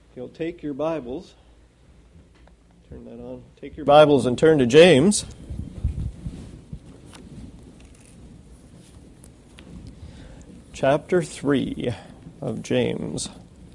You'll take your Bibles, turn that on, take your Bibles and turn to James. Chapter 3 of James.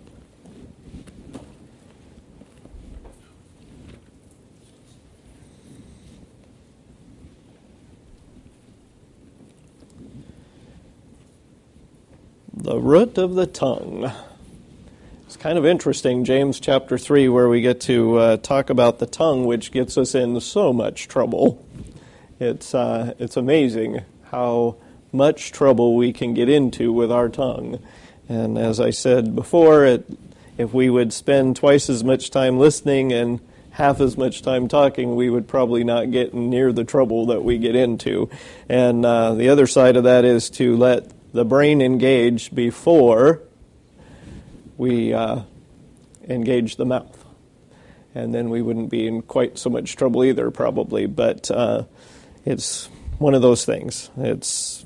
The root of the tongue. It's kind of interesting, James chapter 3, where we get to talk about the tongue, which gets us in so much trouble. It's amazing how much trouble we can get into with our tongue. And as I said before, if we would spend twice as much time listening and half as much time talking, we would probably not get near the trouble that we get into. And the other side of that is to let the brain engage before we engage the mouth. And then we wouldn't be in quite so much trouble either, probably. But it's one of those things. I'm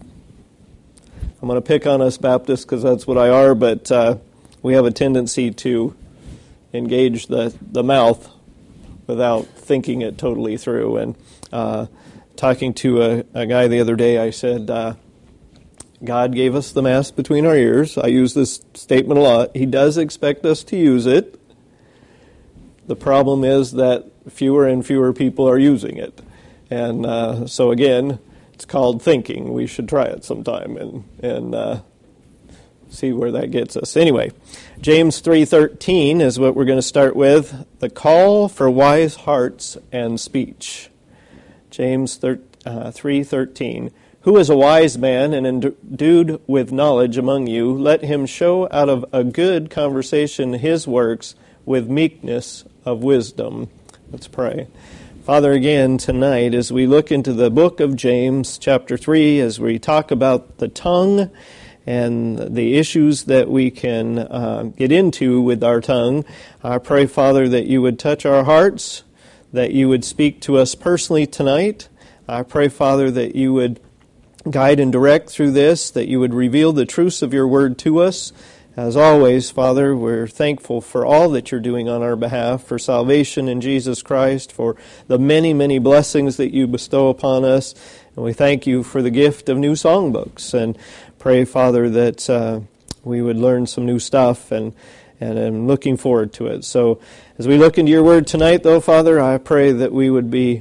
going to pick on us Baptists because that's what I are, but we have a tendency to engage the mouth without thinking it totally through. And talking to a guy the other day, I said, God gave us the mask between our ears. I use this statement a lot. He does expect us to use it. The problem is that fewer and fewer people are using it. And so again, it's called thinking. We should try it sometime and see where that gets us. Anyway, James 3:13 is what we're going to start with. The call for wise hearts and speech. James 3:13. Who is a wise man and endued with knowledge among you? Let him show out of a good conversation his works with meekness of wisdom. Let's pray. Father, again tonight, as we look into the book of James, chapter 3, as we talk about the tongue and the issues that we can get into with our tongue, I pray, Father, that you would touch our hearts, that you would speak to us personally tonight. I pray, Father, that you would guide and direct through this, that you would reveal the truths of your word to us. As always, Father, we're thankful for all that you're doing on our behalf, for salvation in Jesus Christ, for the many, many blessings that you bestow upon us. And we thank you for the gift of new songbooks. And pray, Father, that we would learn some new stuff, and I'm looking forward to it. So as we look into your word tonight, though, Father, I pray that we would be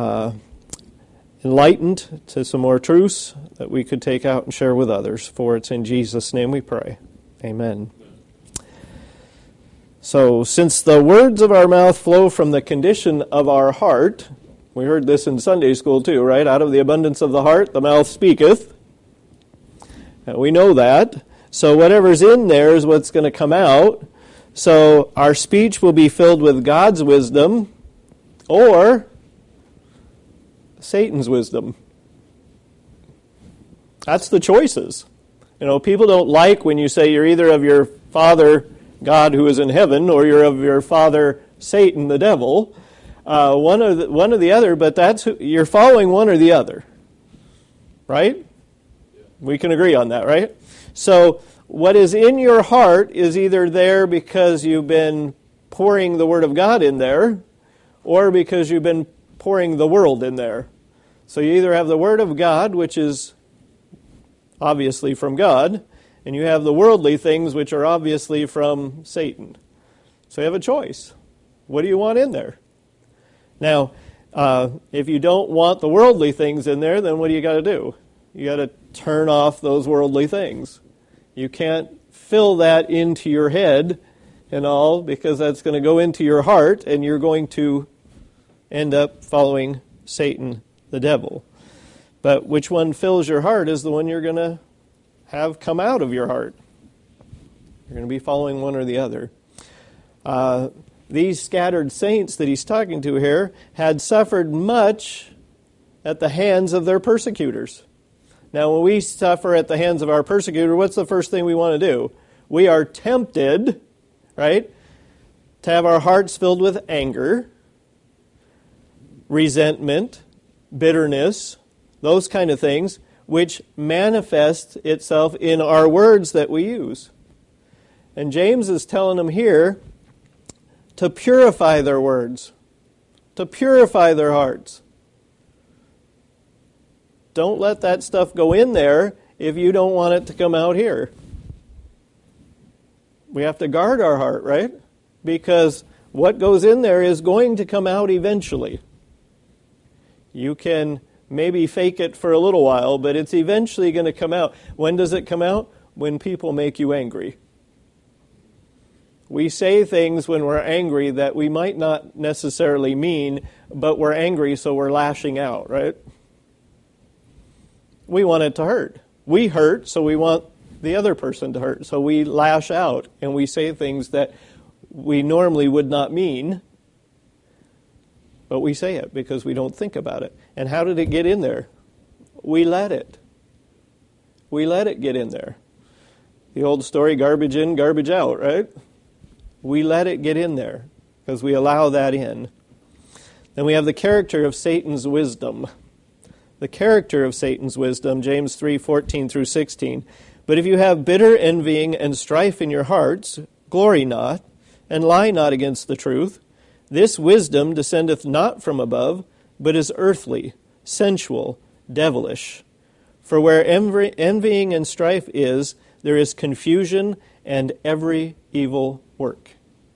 enlightened to some more truths that we could take out and share with others. For it's in Jesus' name we pray. Amen. So, since the words of our mouth flow from the condition of our heart, we heard this in Sunday school too, right? Out of the abundance of the heart, the mouth speaketh. We know that. So whatever's in there is what's going to come out. So our speech will be filled with God's wisdom or Satan's wisdom. That's the choices. You know, people don't like when you say you're either of your father, God, who is in heaven, or you're of your father, Satan, the devil. One or the other, but you're following one or the other. Right? We can agree on that, right? So what is in your heart is either there because you've been pouring the Word of God in there, or because you've been pouring the world in there. So you either have the Word of God, which is obviously from God, and you have the worldly things, which are obviously from Satan. So you have a choice. What do you want in there? Now, if you don't want the worldly things in there, then what do you got to do? You got to turn off those worldly things. You can't fill that into your head and all, because that's going to go into your heart, and you're going to end up following Satan, the devil. But which one fills your heart is the one you're going to have come out of your heart. You're going to be following one or the other. These scattered saints that he's talking to here had suffered much at the hands of their persecutors. Now, when we suffer at the hands of our persecutor, what's the first thing we want to do? We are tempted, right, to have our hearts filled with anger, resentment, bitterness, those kind of things, which manifests itself in our words that we use. And James is telling them here to purify their words, to purify their hearts. Don't let that stuff go in there if you don't want it to come out here. We have to guard our heart, right? Because what goes in there is going to come out eventually. You can maybe fake it for a little while, but it's eventually going to come out. When does it come out? When people make you angry. We say things when we're angry that we might not necessarily mean, but we're angry, so we're lashing out, right? We want it to hurt. We hurt, so we want the other person to hurt. So we lash out and we say things that we normally would not mean, but we say it because we don't think about it. And how did it get in there? We let it. We let it get in there. The old story, garbage in, garbage out, right? We let it get in there because we allow that in. Then we have the character of Satan's wisdom. The character of Satan's wisdom, James 3:14 through 16. But if you have bitter envying and strife in your hearts, glory not, and lie not against the truth. This wisdom descendeth not from above, but is earthly, sensual, devilish. For where envying and strife is, there is confusion and every evil work.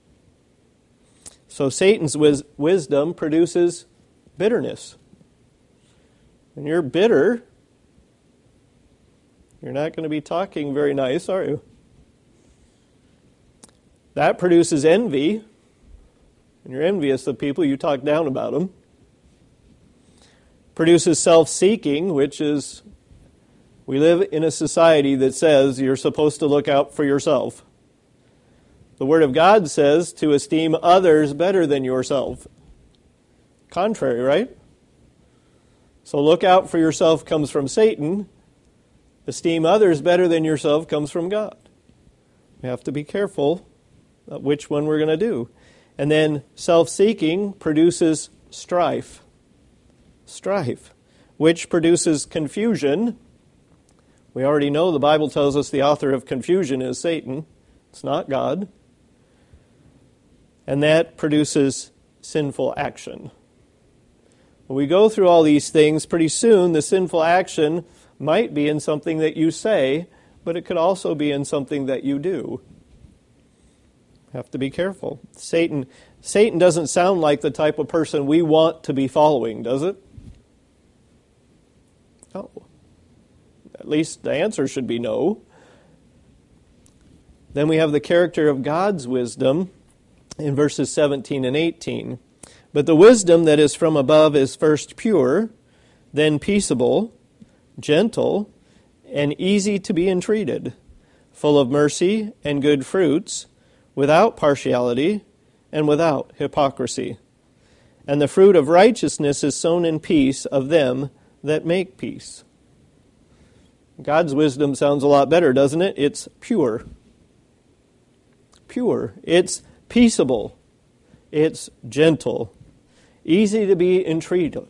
So Satan's wisdom produces bitterness. When you're bitter, you're not going to be talking very nice, are you? That produces envy. When you're envious of people, you talk down about them. Produces self-seeking, which is, we live in a society that says you're supposed to look out for yourself. The Word of God says to esteem others better than yourself. Contrary, right? So look out for yourself comes from Satan. Esteem others better than yourself comes from God. We have to be careful which one we're going to do. And then self-seeking produces strife. Strife, which produces confusion. We already know the Bible tells us the author of confusion is Satan. It's not God. And that produces sinful action. When we go through all these things, pretty soon the sinful action might be in something that you say, but it could also be in something that you do. Have to be careful. Satan doesn't sound like the type of person we want to be following, does it? No. At least the answer should be no. Then we have the character of God's wisdom in verses 17 and 18. But the wisdom that is from above is first pure, then peaceable, gentle, and easy to be entreated, full of mercy and good fruits, without partiality and without hypocrisy. And the fruit of righteousness is sown in peace of them that make peace. God's wisdom sounds a lot better, doesn't it? It's pure. Pure. It's peaceable. It's gentle. Easy to be entreated,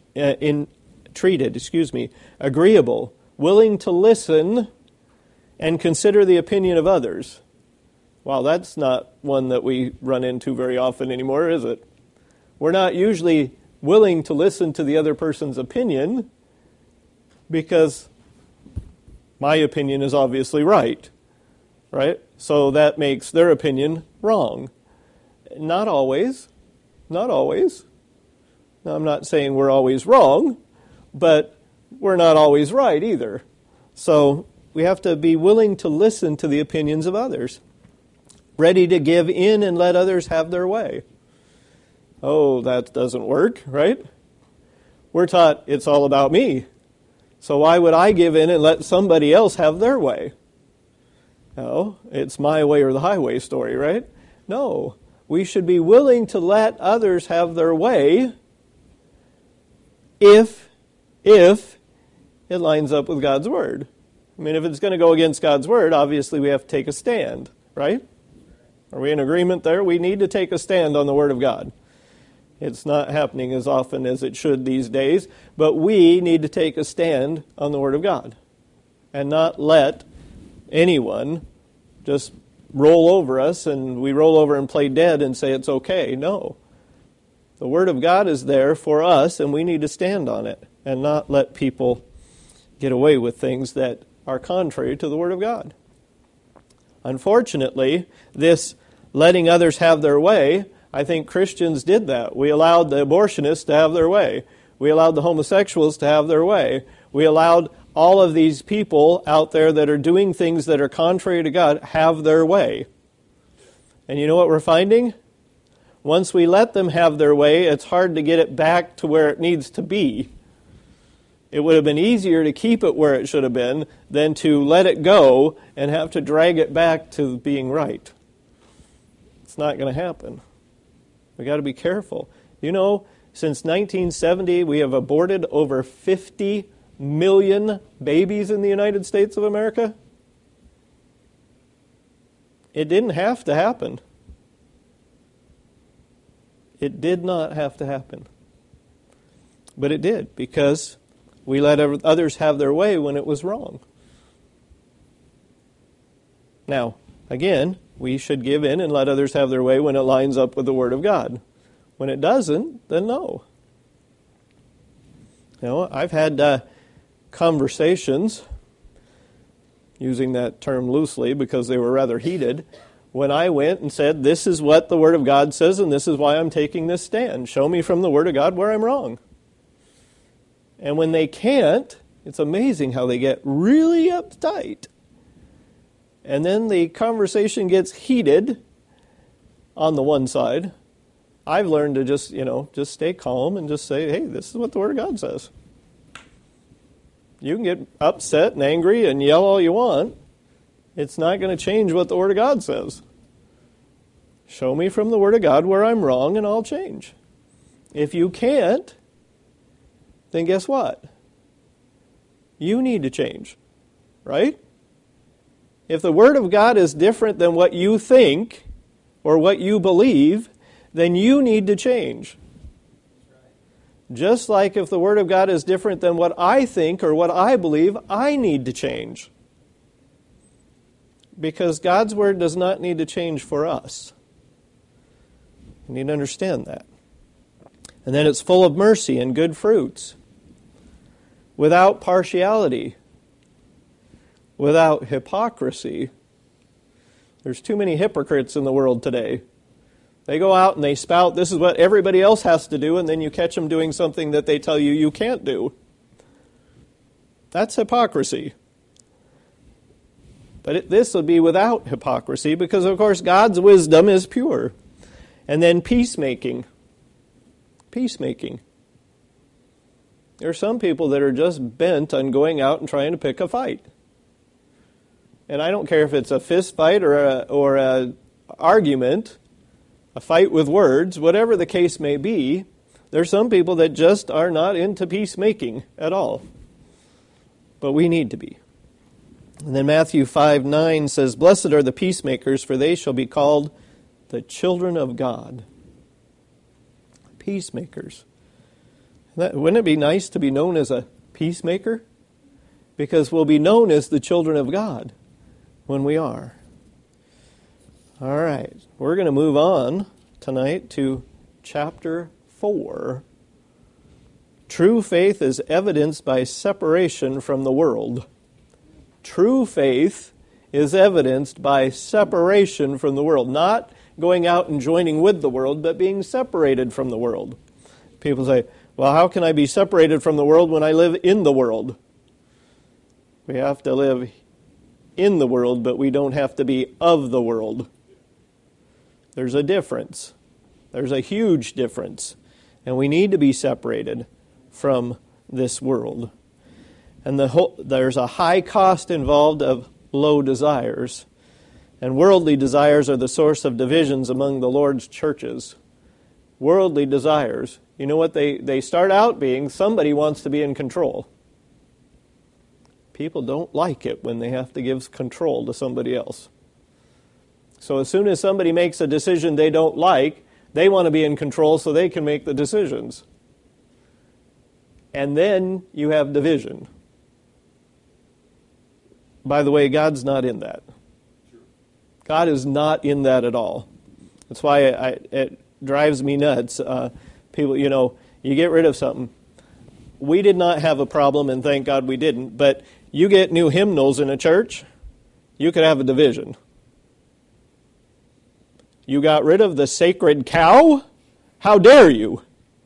agreeable, willing to listen and consider the opinion of others. Wow, that's not one that we run into very often anymore, is it? We're not usually willing to listen to the other person's opinion because my opinion is obviously right? So that makes their opinion wrong. Not always. Not always. Now, I'm not saying we're always wrong, but we're not always right either. So we have to be willing to listen to the opinions of others, ready to give in and let others have their way. Oh, that doesn't work, right? We're taught it's all about me. So why would I give in and let somebody else have their way? No, it's my way or the highway story, right? No, we should be willing to let others have their way if it lines up with God's Word. I mean, if it's going to go against God's Word, obviously we have to take a stand, right? Are we in agreement there? We need to take a stand on the Word of God. It's not happening as often as it should these days, but we need to take a stand on the Word of God and not let anyone just roll over us and we roll over and play dead and say it's okay. No. The Word of God is there for us, and we need to stand on it and not let people get away with things that are contrary to the Word of God. Unfortunately, this letting others have their way, I think Christians did that. We allowed the abortionists to have their way. We allowed the homosexuals to have their way. We allowed all of these people out there that are doing things that are contrary to God have their way. And you know what we're finding? Once we let them have their way, it's hard to get it back to where it needs to be. It would have been easier to keep it where it should have been than to let it go and have to drag it back to being right. It's not going to happen. We got to be careful. You know, since 1970, we have aborted over 50 million babies in the United States of America. It didn't have to happen. It did not have to happen. But it did, because we let others have their way when it was wrong. Now, again, we should give in and let others have their way when it lines up with the Word of God. When it doesn't, then no. You know, I've had conversations, using that term loosely because they were rather heated, when I went and said, this is what the Word of God says and this is why I'm taking this stand. Show me from the Word of God where I'm wrong. And when they can't, it's amazing how they get really uptight. And then the conversation gets heated on the one side. I've learned to just stay calm and just say, hey, this is what the Word of God says. You can get upset and angry and yell all you want. It's not going to change what the Word of God says. Show me from the Word of God where I'm wrong and I'll change. If you can't, then guess what? You need to change, right? If the Word of God is different than what you think or what you believe, then you need to change. Just like if the Word of God is different than what I think or what I believe, I need to change. Because God's Word does not need to change for us. You need to understand that. And then it's full of mercy and good fruits, without partiality, without hypocrisy. There's too many hypocrites in the world today. They go out and they spout, this is what everybody else has to do, and then you catch them doing something that they tell you you can't do. That's hypocrisy. But this would be without hypocrisy because, of course, God's wisdom is pure. And then peacemaking. Peacemaking. There are some people that are just bent on going out and trying to pick a fight. And I don't care if it's a fist fight or a argument, a fight with words, whatever the case may be, there's some people that just are not into peacemaking at all. But we need to be. And then Matthew 5:9 says, blessed are the peacemakers, for they shall be called the children of God. Peacemakers. Wouldn't it be nice to be known as a peacemaker? Because we'll be known as the children of God when we are. All right, we're going to move on tonight to chapter 4. True faith is evidenced by separation from the world. True faith is evidenced by separation from the world. Not going out and joining with the world, but being separated from the world. People say, well, how can I be separated from the world when I live in the world? We have to live in the world, but we don't have to be of the world. There's a difference. There's a huge difference. And we need to be separated from this world. And there's a high cost involved of low desires. And worldly desires are the source of divisions among the Lord's churches. Worldly desires. You know what they start out being? Somebody wants to be in control. People don't like it when they have to give control to somebody else. So as soon as somebody makes a decision they don't like, they want to be in control so they can make the decisions. And then you have division. By the way, God's not in that. God is not in that at all. That's why it drives me nuts. People, you get rid of something. We did not have a problem, and thank God we didn't, but you get new hymnals in a church, you could have a division. You got rid of the sacred cow? How dare you?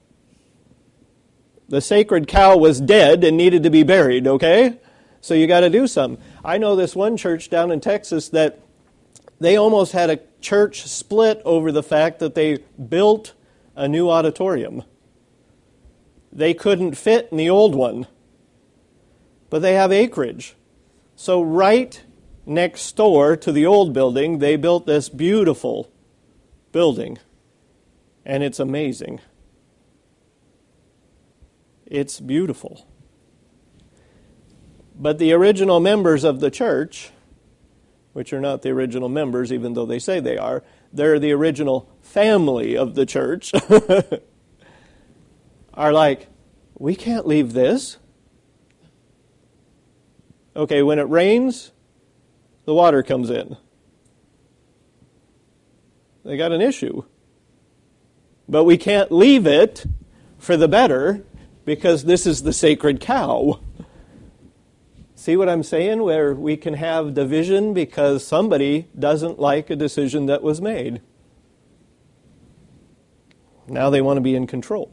The sacred cow was dead and needed to be buried, okay? So you got to do something. I know this one church down in Texas that they almost had a church split over the fact that they built a new auditorium. They couldn't fit in the old one, but they have acreage. So right next door to the old building, they built this beautiful building, and it's amazing. It's beautiful. But the original members of the church, which are not the original members, even though they say they are, they're the original family of the church, are like, we can't leave this. Okay, when it rains, the water comes in. They got an issue. But we can't leave it for the better because this is the sacred cow. See what I'm saying? Where we can have division because somebody doesn't like a decision that was made. Now they want to be in control.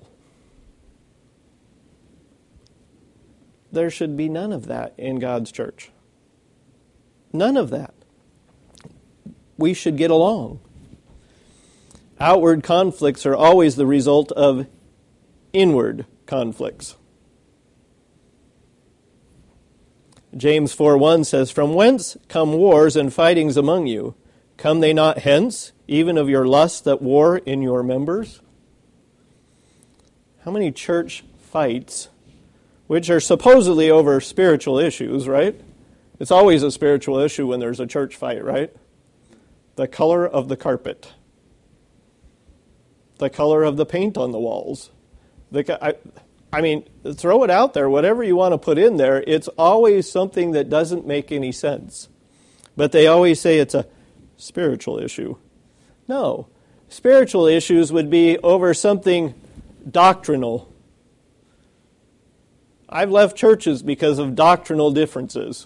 There should be none of that in God's church. None of that. We should get along. Outward conflicts are always the result of inward conflicts. James 4:1 says, "From whence come wars and fightings among you? Come they not hence, even of your lust that war in your members?" How many church fights, which are supposedly over spiritual issues, right? It's always a spiritual issue when there's a church fight, right? The color of the carpet. The color of the paint on the walls. I mean, throw it out there, whatever you want to put in there, it's always something that doesn't make any sense. But they always say it's a spiritual issue. No. Spiritual issues would be over something doctrinal. I've left churches because of doctrinal differences.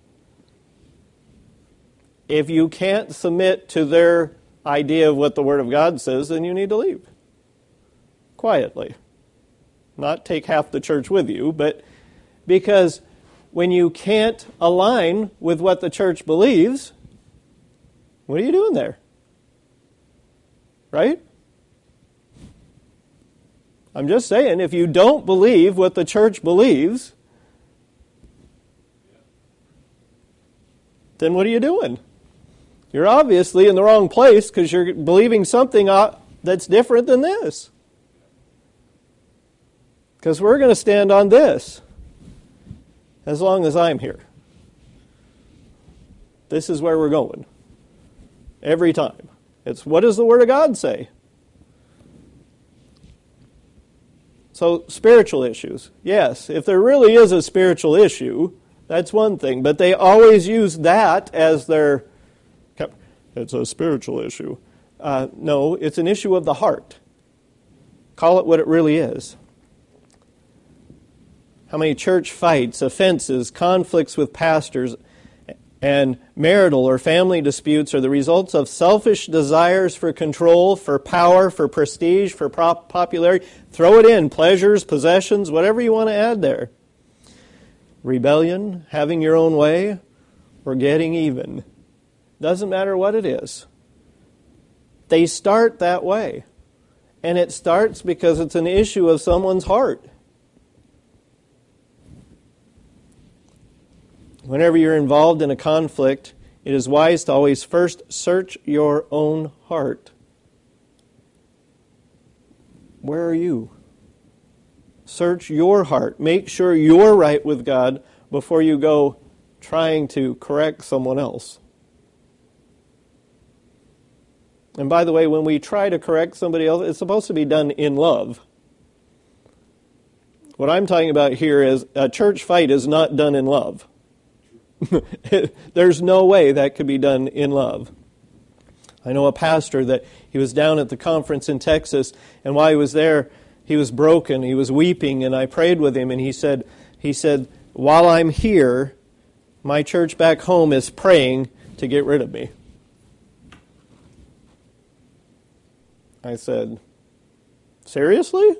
If you can't submit to their idea of what the Word of God says, then you need to leave. Quietly. Not take half the church with you, but because when you can't align with what the church believes, what are you doing there? Right? I'm just saying, if you don't believe what the church believes, then what are you doing? You're obviously in the wrong place because you're believing something that's different than this. Because we're going to stand on this as long as I'm here. This is where we're going. Every time. It's what does the Word of God say? So, spiritual issues. Yes, if there really is a spiritual issue, that's one thing. But they always use that as their... It's a spiritual issue. No, it's an issue of the heart. Call it what it really is. How many church fights, offenses, conflicts with pastors, and marital or family disputes are the results of selfish desires for control, for power, for prestige, for popularity. Throw it in, pleasures, possessions, whatever you want to add there. Rebellion, having your own way, or getting even. Doesn't matter what it is. They start that way. And it starts because it's an issue of someone's heart. Whenever you're involved in a conflict, it is wise to always first search your own heart. Where are you? Search your heart. Make sure you're right with God before you go trying to correct someone else. And by the way, when we try to correct somebody else, it's supposed to be done in love. What I'm talking about here is a church fight is not done in love. There's no way that could be done in love. I know a pastor that he was down at the conference in Texas, and while he was there, he was broken, he was weeping, and I prayed with him, and he said, while I'm here, my church back home is praying to get rid of me. I said, seriously?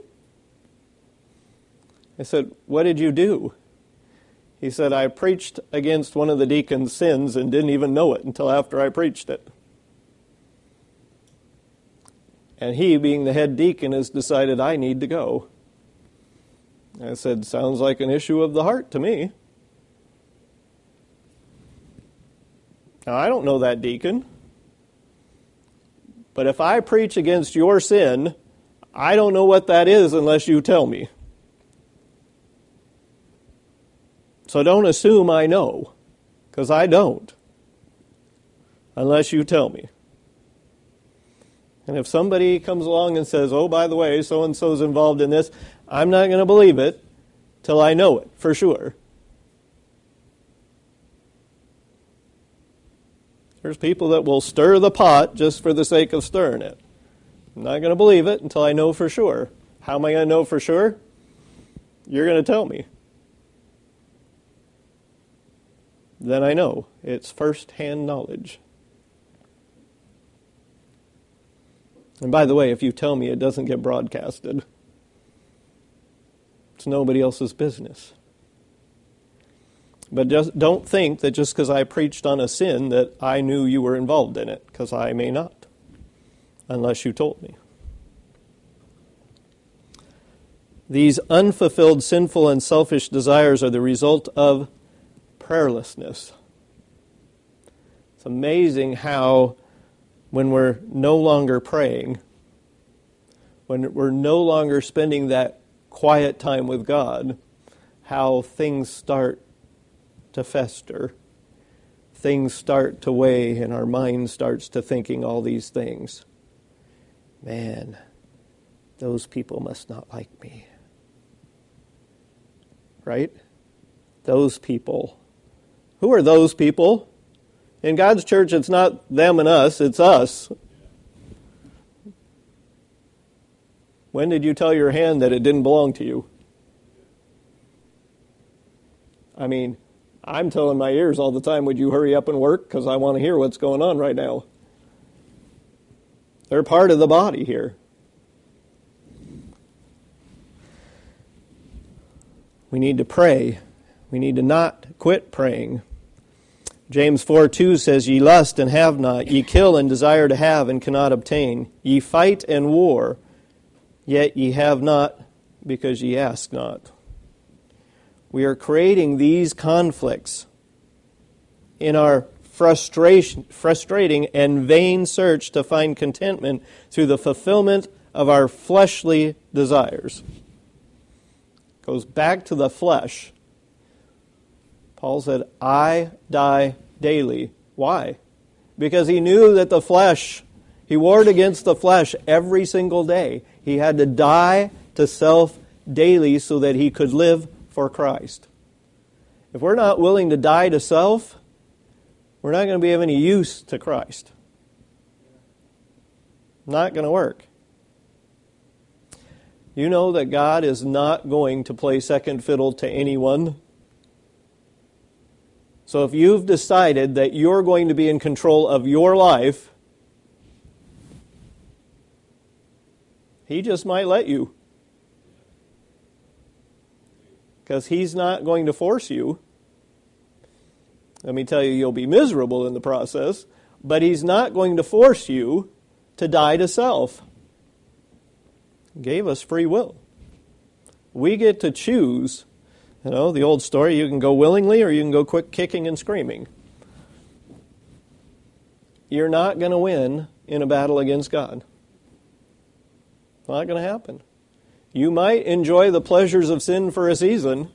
I said, what did you do? He said, I preached against one of the deacon's sins and didn't even know it until after I preached it. And he, being the head deacon, has decided I need to go. I said, sounds like an issue of the heart to me. Now, I don't know that deacon. But if I preach against your sin, I don't know what that is unless you tell me. So don't assume I know, because I don't, unless you tell me. And if somebody comes along and says, oh, by the way, so-and-so's involved in this, I'm not going to believe it till I know it for sure. There's people that will stir the pot just for the sake of stirring it. I'm not going to believe it until I know for sure. How am I going to know for sure? You're going to tell me. Then I know. It's first-hand knowledge. And by the way, if you tell me, it doesn't get broadcasted. It's nobody else's business. But just don't think that just because I preached on a sin that I knew you were involved in it, because I may not, unless you told me. These unfulfilled sinful and selfish desires are the result of prayerlessness. It's amazing how when we're no longer praying, when we're no longer spending that quiet time with God, how things start to fester. Things start to weigh, and our mind starts to thinking all these things. Man, those people must not like me. Right? Those people. Who are those people? In God's church, it's not them and us, it's us. When did you tell your hand that it didn't belong to you? I mean, I'm telling my ears all the time, would you hurry up and work? Because I want to hear what's going on right now. They're part of the body here. We need to pray. We need to not quit praying. James 4:2 says, Ye lust and have not, ye kill and desire to have and cannot obtain. Ye fight and war, yet ye have not, because ye ask not. We are creating these conflicts in our frustrating and vain search to find contentment through the fulfillment of our fleshly desires. Goes back to the flesh. Paul said, I die daily. Why? Because he knew that the flesh, he warred against the flesh every single day. He had to die to self daily so that he could live for Christ. If we're not willing to die to self, we're not going to be of any use to Christ. Not going to work. You know that God is not going to play second fiddle to anyone. So if you've decided that you're going to be in control of your life, He just might let you. Because He's not going to force you. Let me tell you, you'll be miserable in the process, but He's not going to force you to die to self. He gave us free will. We get to choose. You know, the old story, you can go willingly or you can go quick kicking and screaming. You're not going to win in a battle against God. It's not going to happen. You might enjoy the pleasures of sin for a season,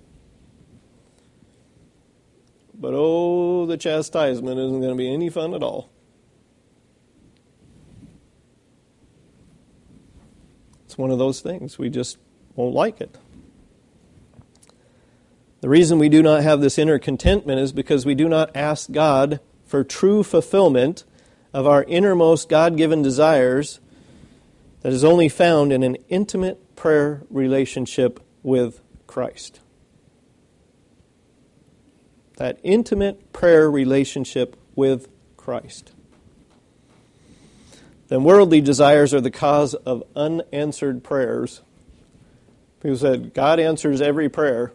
but oh, the chastisement isn't going to be any fun at all. It's one of those things. We just won't like it. The reason we do not have this inner contentment is because we do not ask God for true fulfillment of our innermost God-given desires that is only found in an intimate prayer relationship with Christ. That intimate prayer relationship with Christ. Then worldly desires are the cause of unanswered prayers. People said, God answers every prayer.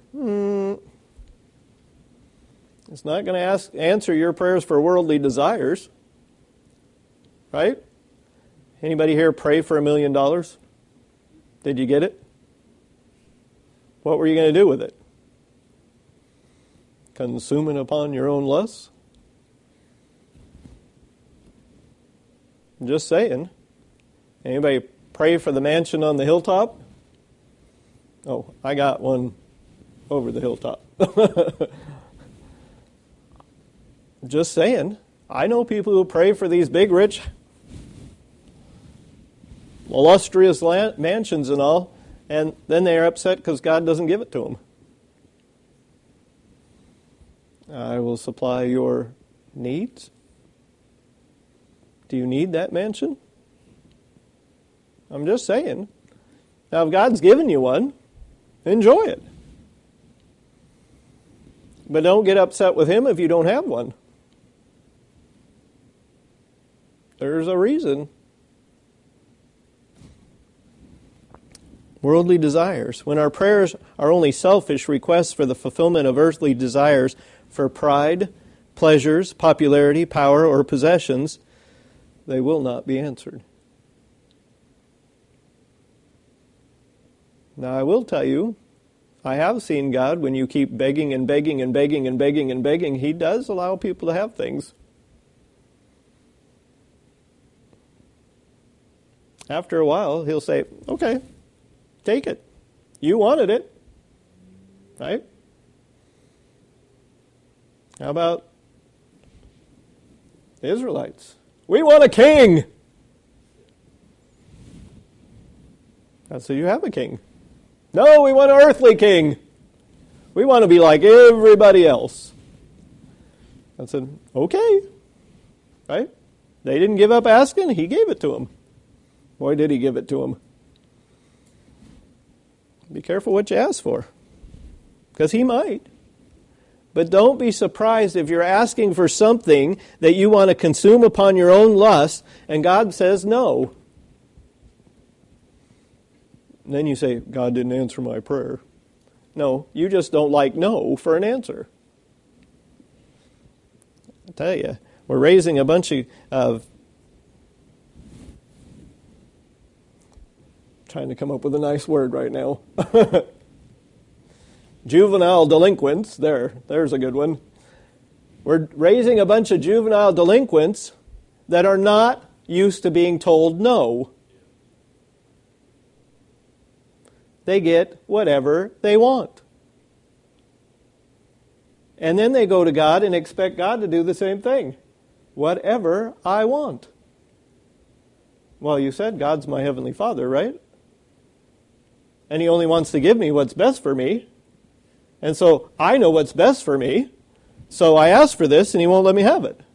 It's not going to answer your prayers for worldly desires. Right? Anybody here pray for $1 million? Did you get it? What were you going to do with it? Consume it upon your own lusts? Just saying. Anybody pray for the mansion on the hilltop? Oh, I got one over the hilltop. Just saying. I know people who pray for these big, rich, illustrious mansions and all, and then they are upset because God doesn't give it to them. I will supply your needs. Do you need that mansion? I'm just saying. Now, if God's given you one, enjoy it. But don't get upset with Him if you don't have one. There's a reason. Worldly desires. When our prayers are only selfish requests for the fulfillment of earthly desires for pride, pleasures, popularity, power, or possessions, they will not be answered. Now, I will tell you, I have seen God, when you keep begging and begging and begging and begging and begging, He does allow people to have things. After a while, He'll say, okay, take it. You wanted it. Right? How about the Israelites? We want a king. I said, you have a king. No, we want an earthly king. We want to be like everybody else. I said, okay. Right? They didn't give up asking. He gave it to them. Boy, did He give it to them. Be careful what you ask for. Because He might. But don't be surprised if you're asking for something that you want to consume upon your own lust, and God says no. And then you say, God didn't answer my prayer. No, you just don't like no for an answer. I tell you, we're raising a bunch of trying to come up with a nice word right now. Juvenile delinquents. There's a good one. We're raising a bunch of juvenile delinquents that are not used to being told no. They get whatever they want. And then they go to God and expect God to do the same thing. Whatever I want. Well, you said God's my Heavenly Father, right? And He only wants to give me what's best for me. And so I know what's best for me. So I ask for this and He won't let me have it.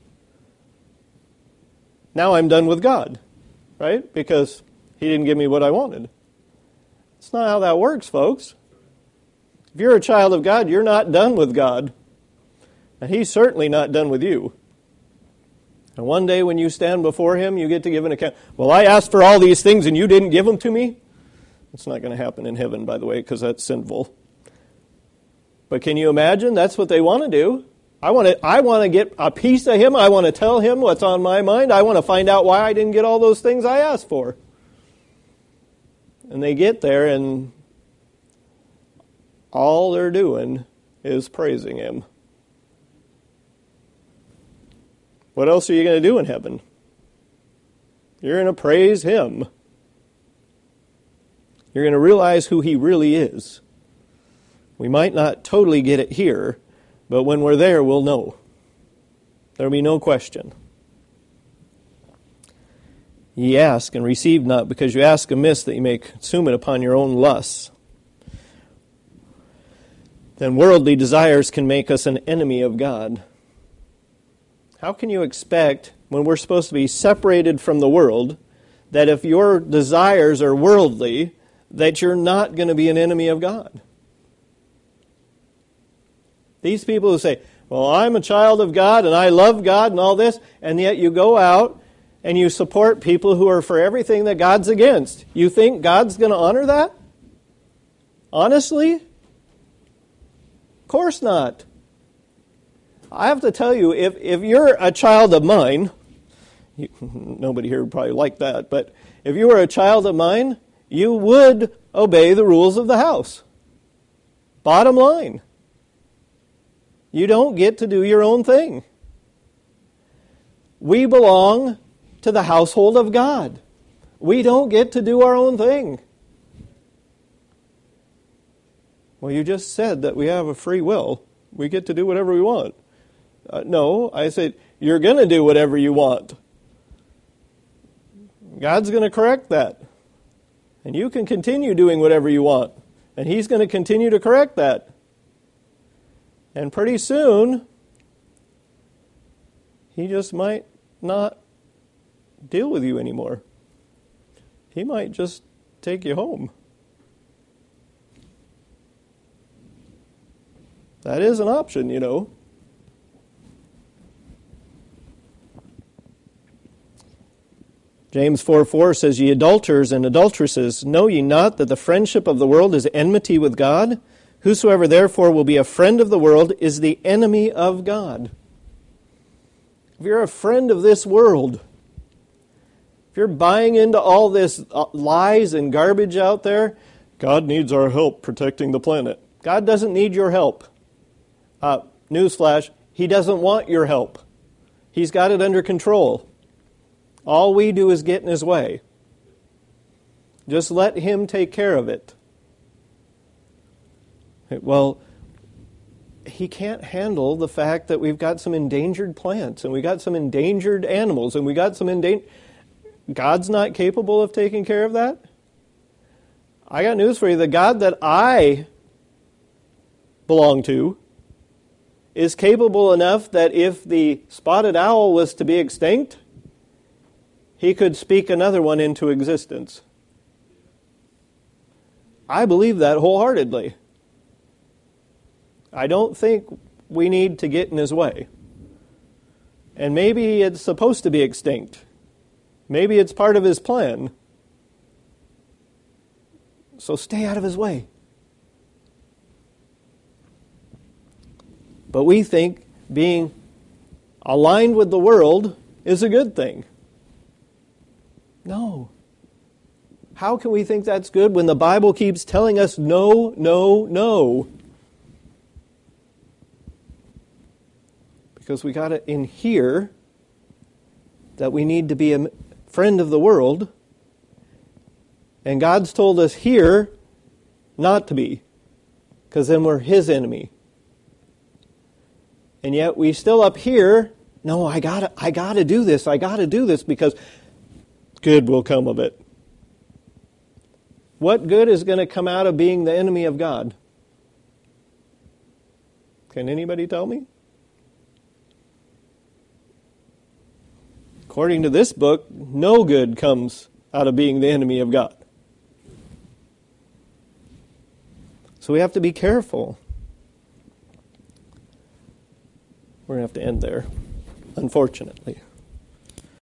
Now I'm done with God. Right? Because He didn't give me what I wanted. That's not how that works, folks. If you're a child of God, you're not done with God. And He's certainly not done with you. And one day when you stand before Him, you get to give an account. Well, I asked for all these things and you didn't give them to me? It's not going to happen in heaven, by the way, because that's sinful. But can you imagine? That's what they want to do. I want to get a piece of Him. I want to tell Him what's on my mind. I want to find out why I didn't get all those things I asked for. And they get there and all they're doing is praising Him. What else are you going to do in heaven? You're going to praise Him. You're going to realize who He really is. We might not totally get it here, but when we're there, we'll know. There'll be no question. Ye ask and receive not, because you ask amiss, that you may consume it upon your own lusts. Then worldly desires can make us an enemy of God. How can you expect, when we're supposed to be separated from the world, that if your desires are worldly, that you're not going to be an enemy of God? These people who say, well, I'm a child of God and I love God and all this, and yet you go out and you support people who are for everything that God's against. You think God's going to honor that? Honestly? Of course not. I have to tell you, if you're a child of mine, nobody here would probably like that, but if you were a child of mine, you would obey the rules of the house. Bottom line. You don't get to do your own thing. We belong to the household of God. We don't get to do our own thing. Well, you just said that we have a free will. We get to do whatever we want. No, I said, you're going to do whatever you want. God's going to correct that. And you can continue doing whatever you want. And He's going to continue to correct that. And pretty soon, He just might not deal with you anymore. He might just take you home. That is an option, you know. James 4:4 says, Ye adulterers and adulteresses, know ye not that the friendship of the world is enmity with God? Whosoever therefore will be a friend of the world is the enemy of God. If you're a friend of this world, if you're buying into all this lies and garbage out there, God needs our help protecting the planet. God doesn't need your help. Newsflash, He doesn't want your help. He's got it under control. All we do is get in His way. Just let Him take care of it. Well, He can't handle the fact that we've got some endangered plants and we got some endangered animals and we got some endangered... God's not capable of taking care of that? I got news for you. The God that I belong to is capable enough that if the spotted owl was to be extinct, He could speak another one into existence. I believe that wholeheartedly. I don't think we need to get in His way. And maybe it's supposed to be extinct. Maybe it's part of His plan. So stay out of His way. But we think being aligned with the world is a good thing. No. How can we think that's good when the Bible keeps telling us no, no, no? Because we got it in here that we need to be a friend of the world, and God's told us here not to be, because then we're His enemy. And yet we still up here, no, I gotta do this because good will come of it. What good is going to come out of being the enemy of God? Can anybody tell me? According to this book, no good comes out of being the enemy of God. So we have to be careful. We're going to have to end there, unfortunately.